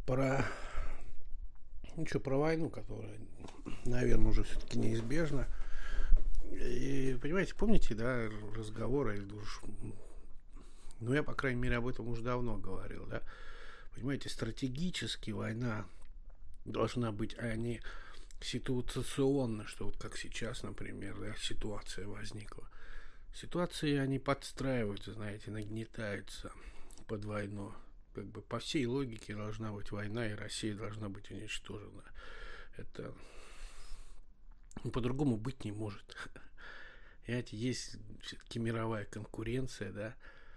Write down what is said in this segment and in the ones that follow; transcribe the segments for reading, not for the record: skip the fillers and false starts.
про, про войну, которая, наверное, уже все-таки неизбежна. И, понимаете, помните, да, разговоры, ну, я, по крайней мере, об этом уже давно говорил, да. Понимаете, стратегически война должна быть, а не ситуационно, что вот как сейчас, например, да, ситуация возникла. Ситуации, они подстраиваются, знаете, нагнетаются под войну. Как бы по всей логике должна быть война, и Россия должна быть уничтожена. Это по-другому быть не может. Понимаете, есть все-таки мировая конкуренция, да.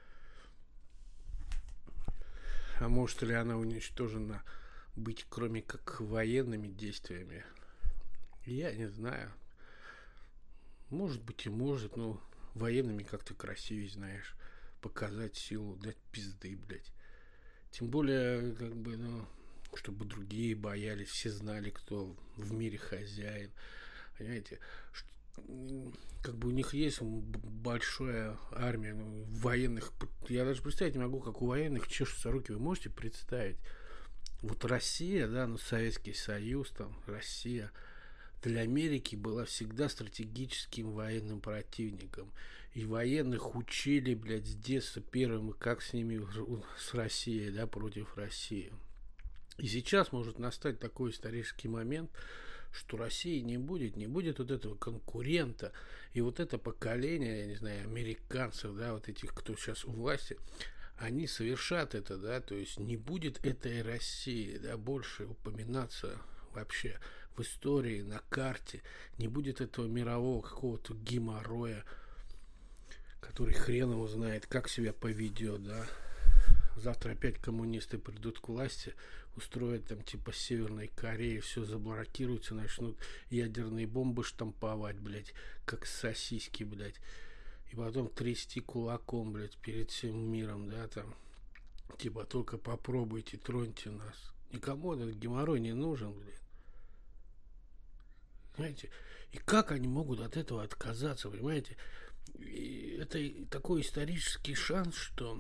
А может ли она уничтожена быть, кроме как военными действиями? Я не знаю. Может быть и может, но военными как-то красивее, знаешь. Показать силу, дать пизды, блядь. Тем более, как бы, ну, чтобы другие боялись, все знали, кто в мире хозяин. Понимаете, как бы у них есть большая армия военных. Я даже представить не могу, как у военных чешутся руки. Вы можете представить? Вот Россия, да, ну Советский Союз, там, Россия для Америки была всегда стратегическим военным противником. И военных учили, блядь, с детства первым, как с ними, с Россией, да, против России. И сейчас может настать такой исторический момент, что России не будет вот этого конкурента. И вот это поколение, я не знаю, американцев, да, вот этих, кто сейчас у власти, они совершат это, да, то есть не будет этой России, да, больше упоминаться вообще в истории, на карте, не будет этого мирового какого-то геморроя, который хрен его знает, как себя поведет, да. Завтра опять коммунисты придут к власти, устроят там типа Северной Кореи, все заблокируется, начнут ядерные бомбы штамповать, блядь, как сосиски, блядь. И потом трясти кулаком, блядь, перед всем миром, да, там. Типа, только попробуйте, троньте нас. Никому этот геморрой не нужен, блядь. Понимаете? И как они могут от этого отказаться, понимаете? И это такой исторический шанс, что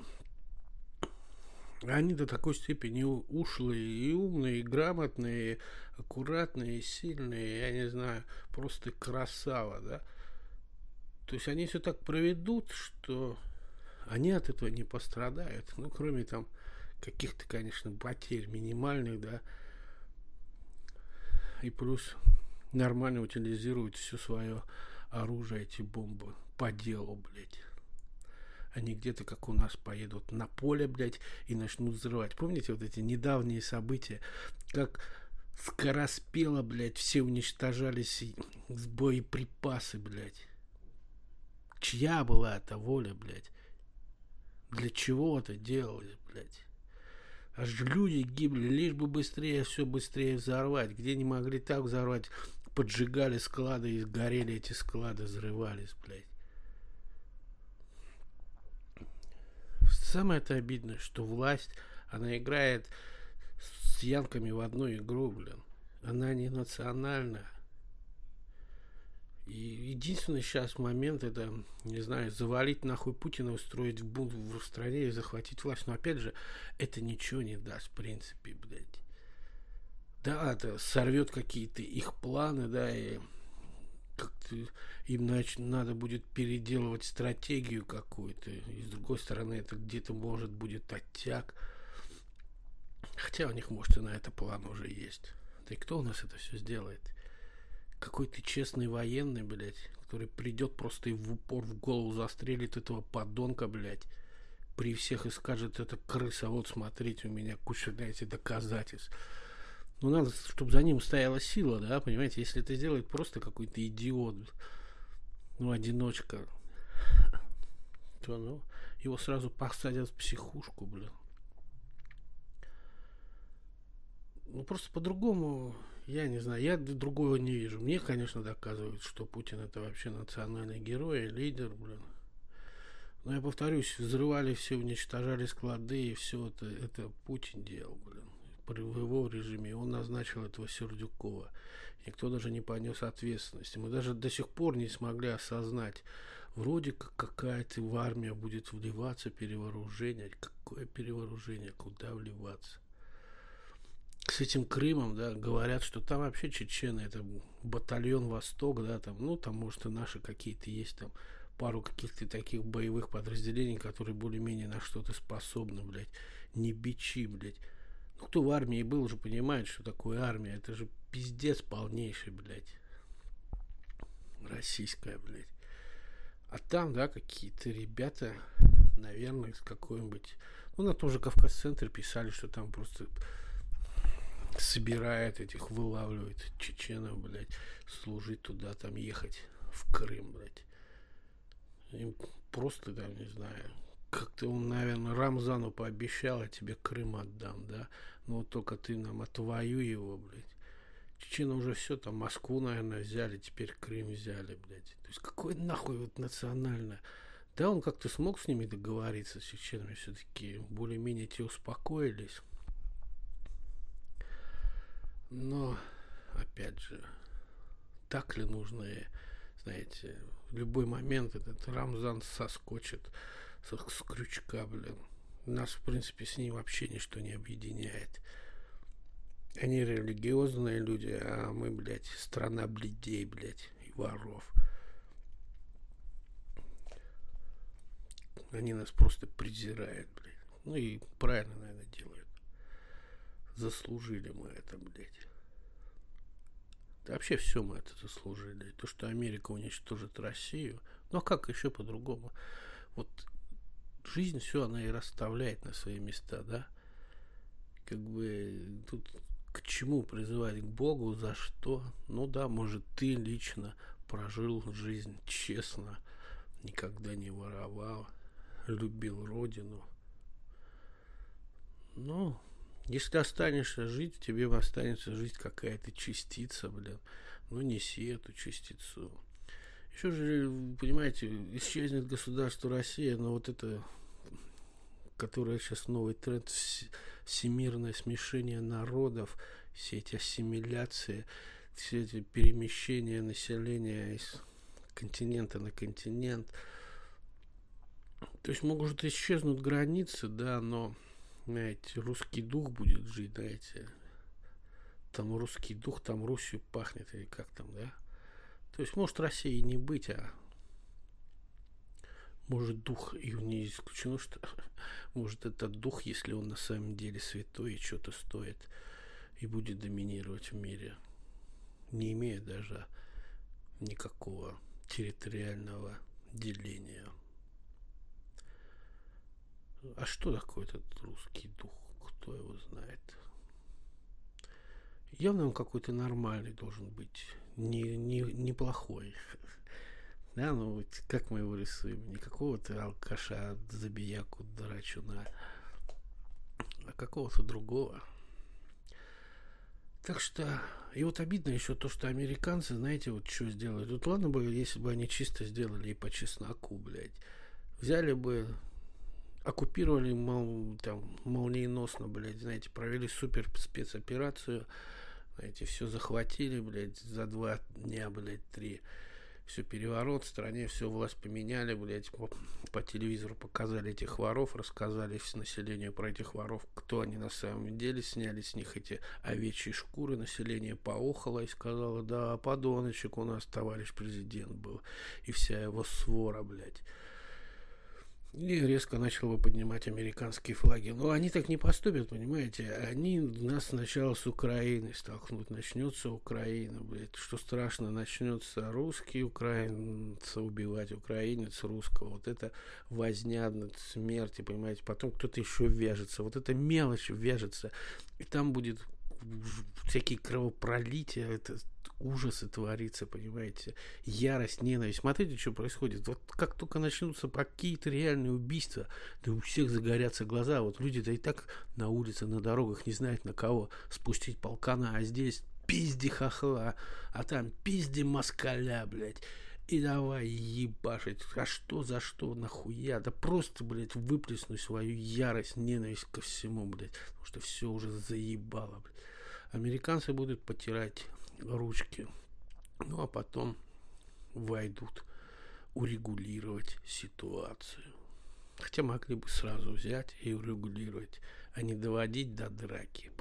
они до такой степени ушлые и умные, и грамотные, и аккуратные, и сильные, я не знаю, просто красава, да? То есть они все так проведут, что они от этого не пострадают. Ну, кроме там каких-то, конечно, потерь минимальных, да, и плюс нормально утилизируют все свое оружие, эти бомбы по делу, блядь. Они где-то, как у нас, поедут на поле, блядь, и начнут взрывать. Помните вот эти недавние события, как скороспело, блядь, все уничтожались с боеприпасы, блядь. Чья была эта воля, блядь? Для чего это делалось, блядь? Аж люди гибли, лишь бы быстрее, все быстрее взорвать. Где не могли так взорвать, поджигали склады и горели эти склады, взрывались, блядь. Самое это обидное, что власть, она играет с янками в одну игру, блин. Она не национальная. И единственный сейчас момент это, не знаю, завалить нахуй Путина, устроить бунт в стране и захватить власть. Но опять же, это ничего не даст, в принципе, блядь. Да, это сорвет какие-то их планы, да, и как-то им надо будет переделывать стратегию какую-то. И с другой стороны, это где-то может будет оттяг. Хотя у них, может, и на это план уже есть. Да и кто у нас это все сделает? Какой-то честный военный, блядь, который придет просто и в упор в голову застрелит этого подонка, блядь, при всех и скажет, это крыса, вот смотрите, у меня куча, знаете, доказательств. Ну, надо, чтобы за ним стояла сила, да, понимаете, если это сделает просто какой-то идиот, ну, одиночка, то, ну, его сразу посадят в психушку, блин. Ну, просто по-другому, я не знаю, я другого не вижу. Мне, конечно, доказывают, что Путин это вообще национальный герой, лидер, блин. Но я повторюсь, взрывали все, уничтожали склады, и все это Путин делал, блин. В его режиме. Он назначил этого Сердюкова. Никто даже не понес ответственности. Мы даже до сих пор не смогли осознать. Вроде как какая-то в армия будет вливаться, перевооружение. Какое перевооружение? Куда вливаться? с этим Крымом, да, говорят, что там вообще чечены, это батальон Восток, да, там, ну, там, может, и наши какие-то есть, там, пару каких-то таких боевых подразделений, которые более-менее на что-то способны, блядь, не бичи, блядь. Ну, кто в армии был, уже понимает, что такое армия, это же пиздец полнейший, блядь, российская, блядь. А там, да, какие-то ребята, наверное, из какой-нибудь, ну, на том же Кавказ-центре писали, что там просто собирает этих, вылавливает чеченов, блядь, служить туда, там ехать в Крым, блядь. Им просто, там, не знаю, как-то он, наверное, Рамзану пообещал, я тебе Крым отдам, да, но вот только ты нам отвоюй его, блядь. Чечены уже все, там Москву, наверное, взяли, теперь Крым взяли, блядь. То есть какой нахуй вот национальное. Да, он как-то смог с ними договориться, с чеченами все-таки более-менее те успокоились. Но, опять же, так ли нужно, знаете, в любой момент этот Рамзан соскочит с крючка, блин. Нас, в принципе, с ним вообще ничто не объединяет. Они религиозные люди, а мы, блядь, страна блядей, блядь, и воров. Они нас просто презирают, блядь. Ну и правильно, наверное, делают. Заслужили мы это, блядь. Да вообще все мы это заслужили. То, что Америка уничтожит Россию. Ну а как еще по-другому? Вот жизнь все она и расставляет на свои места, да? Как бы тут к чему призывать? К Богу? За что? Ну да, может, ты лично прожил жизнь честно, никогда не воровал, любил родину. Но если останешься жить, тебе останется жить какая-то частица, блин. Ну, неси эту частицу. Еще же, понимаете, исчезнет государство Россия, но вот это, которое сейчас новый тренд, всемирное смешение народов, все эти ассимиляции, все эти перемещения населения из континента на континент. То есть могут исчезнуть границы, да, но, знаете, русский дух будет жить, знаете. Там русский дух, там Русью пахнет, или как там, да? То есть может России не быть, а может дух, и не исключено, что может этот дух, если он на самом деле святой и что-то стоит, и будет доминировать в мире, не имея даже никакого территориального деления. А что такое этот русский дух? Кто его знает? Явно он какой-то нормальный должен быть, неплохой. Да, ну вот как мы его рисуем? Не какого-то алкаша, забияку, дурачуна, а какого-то другого. Так что, и вот обидно еще то, что американцы, знаете, вот что сделают. Вот ладно бы, если бы они чисто сделали и по чесноку, блядь. Взяли бы, оккупировали там, молниеносно, блядь, знаете, провели супер спецоперацию, знаете, все захватили, блядь, за 2 дня, блядь, 3. Все переворот в стране, все власть поменяли, блядь, по телевизору показали этих воров, рассказали населению про этих воров, кто они на самом деле, сняли с них эти овечьи шкуры, население поохало и сказало, да, подоночек у нас товарищ президент был, и вся его свора, блядь. И резко начал бы поднимать американские флаги. Но они так не поступят, понимаете? Они нас сначала с Украиной столкнут. Начнется Украина, блядь. Что страшно, начнется русский украинца убивать, украинец русского. Вот это возня над смерти, понимаете? Потом кто-то еще вяжется. Вот эта мелочь вяжется. И там будет всякие кровопролития, это ужасы творится, понимаете, ярость, ненависть. Смотрите, что происходит. Вот как только начнутся какие-то реальные убийства, да у всех загорятся глаза. Вот люди-то и так на улице, на дорогах не знают, на кого спустить полкана, а здесь пизди хохла, а там пизди москаля, блядь. И давай ебашить. А что за что, нахуя? Да просто, блядь, выплеснуть свою ярость, ненависть ко всему, блядь. Потому что все уже заебало, блядь. Американцы будут потирать ручки. Ну, а потом войдут урегулировать ситуацию. Хотя могли бы сразу взять и урегулировать, а не доводить до драки.